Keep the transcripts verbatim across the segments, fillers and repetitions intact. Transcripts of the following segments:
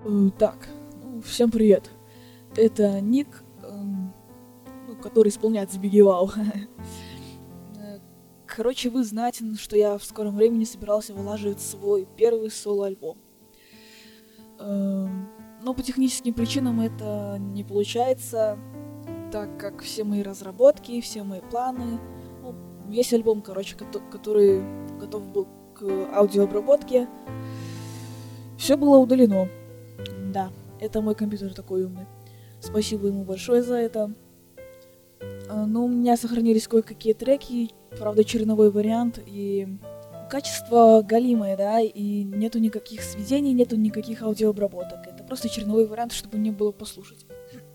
Э, Так, ну, всем привет. Это ник, эм, ну, который исполняет Збигивал. Э, Короче, вы знаете, н- что я в скором времени собирался вылаживать свой первый соло-альбом. Эм, Но по техническим причинам это не получается, так как все мои разработки, все мои планы, ну, весь альбом, короче, кото- который готов был к аудиообработке, все было удалено. Да, это мой компьютер такой умный. Спасибо ему большое за это. А, Но у меня сохранились кое-какие треки, правда черновой вариант, и качество галимое, да, и нету никаких сведений, нету никаких аудиообработок. Это просто черновой вариант, чтобы мне было послушать.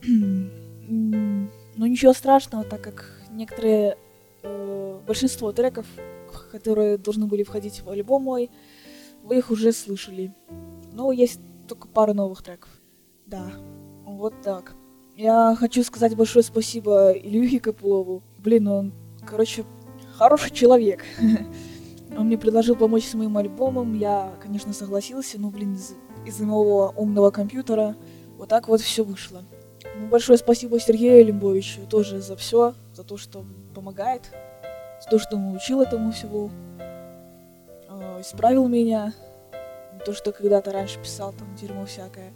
М, Но ничего страшного, так как некоторые, э, большинство треков, которые должны были входить в альбом мой, вы их уже слышали. Но есть только пара новых треков. Да, вот так. Я хочу сказать большое спасибо Ильюхе Копылову. Блин, он, короче, хороший человек. Он мне предложил помочь с моим альбомом. Я, конечно, согласился, но, блин, из- из-за моего умного компьютера вот так вот все вышло. Ну, большое спасибо Сергею Лимбовичу тоже за все, за то, что он помогает, за то, что он научил этому всего, э, исправил меня, то, что когда-то раньше писал там дерьмо всякое.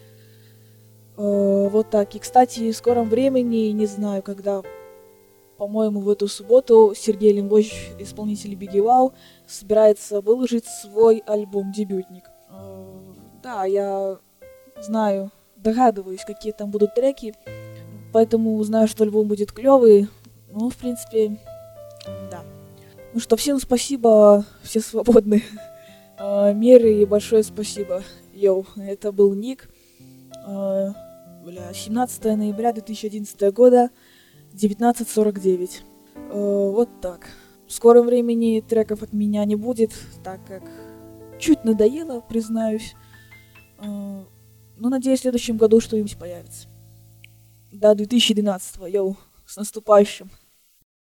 Э, Вот так. И, кстати, в скором времени, не знаю, когда, по-моему, в эту субботу Сергей Лимбович, исполнитель Бигги Вау, собирается выложить свой альбом-дебютник. Э, Да, я знаю, догадываюсь, какие там будут треки, поэтому знаю, что альбом будет клевый. Ну, в принципе, да. Ну что, всем спасибо, все свободны. Э, Меры и большое спасибо. Йоу, это был Ник. Э, Бля, семнадцатое ноября две тысячи одиннадцатого года, девятнадцать сорок девять. Э, вот так. В скором времени треков от меня не будет, так как чуть надоело, признаюсь. Э, но надеюсь, в следующем году что-нибудь появится. До две тысячи двенадцатого, йоу, с наступающим.